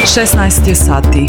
16 je sati.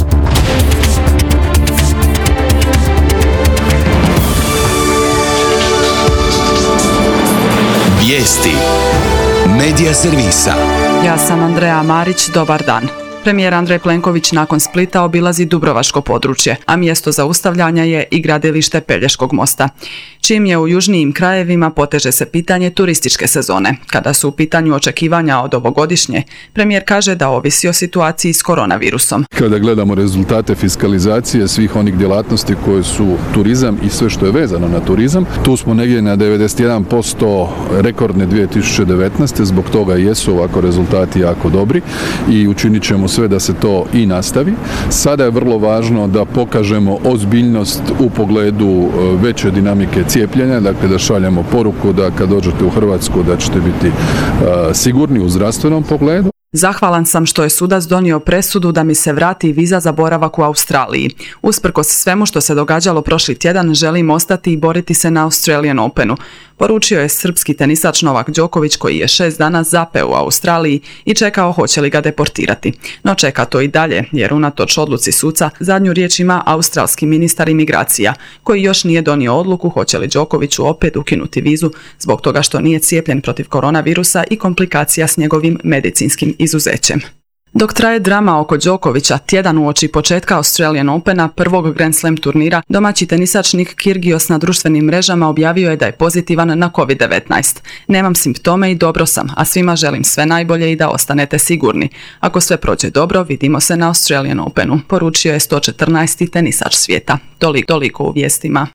Vijesti Medija servisa. Ja sam Andreja Marić, dobar dan. Premijer Andrej Plenković nakon Splita obilazi dubrovačko područje, a mjesto zaustavljanja je i gradilište Pelješkog mosta. Čim je u južnijim krajevima poteže se pitanje turističke sezone. Kada su u pitanju očekivanja od ovogodišnje, premijer kaže da ovisi o situaciji s koronavirusom. Kada gledamo rezultate fiskalizacije svih onih djelatnosti koje su turizam i sve što je vezano na turizam, tu smo negdje na 91% rekordne 2019. Zbog toga jesu ovako rezultati jako dobri i učinit ćemo sve da se to i nastavi. Sada je vrlo važno da pokažemo ozbiljnost u pogledu veće dinamike cijepljenja, dakle da šaljemo poruku da kad dođete u Hrvatsku da ćete biti sigurni u zdravstvenom pogledu. Zahvalan sam što je sudac donio presudu da mi se vrati viza za boravak u Australiji. Usprkos svemu što se događalo prošli tjedan, želim ostati i boriti se na Australian Openu, poručio je srpski tenisač Novak Đoković koji je 6 dana zapeo u Australiji i čekao hoće li ga deportirati. No čeka to i dalje, jer unatoč odluci suca zadnju riječ ima australski ministar imigracija, koji još nije donio odluku hoće li Đokoviću opet ukinuti vizu zbog toga što nije cijepljen protiv koronavirusa i komplikacija s njegovim medicinskim izuzećem. Dok traje drama oko Đokovića, tjedan uoči početka Australian Opena, prvog Grand Slam turnira, domaći tenisač Nick Kyrgios na društvenim mrežama objavio je da je pozitivan na COVID-19. Nemam simptome i dobro sam, a svima želim sve najbolje i da ostanete sigurni. Ako sve prođe dobro, vidimo se na Australian Openu, poručio je 114. tenisač svijeta. Toliko u vijestima.